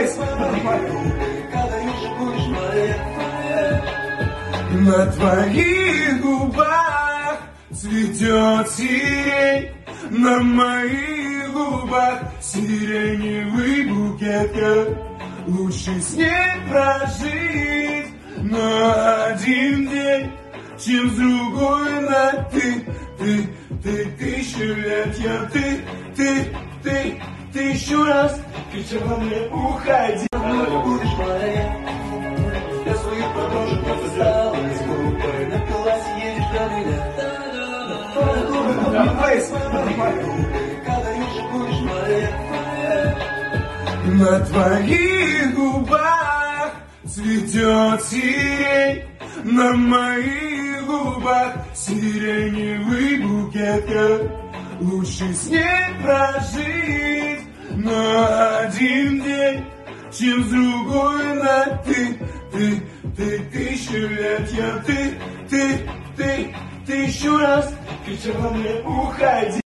когда уже будешь моя. На твоих губах цветет сирень, на моих губах сиреневый букет. Лучше с ней прожить, но один день, чем с другой на ты. Ты тысячу лет, я ты тысячу раз кричала мне: уходи. Будешь моя. Я своих подружек отстала из группы. Напилась, едешь до меня. Когда уже будешь моя. На твоих губах цветет сирень, на моих губах сиреневый букет. Лучше с ней прожить, но один день, чем с другой на ты. Ты тысячу лет, я ты тысячу раз кричала мне: уходи.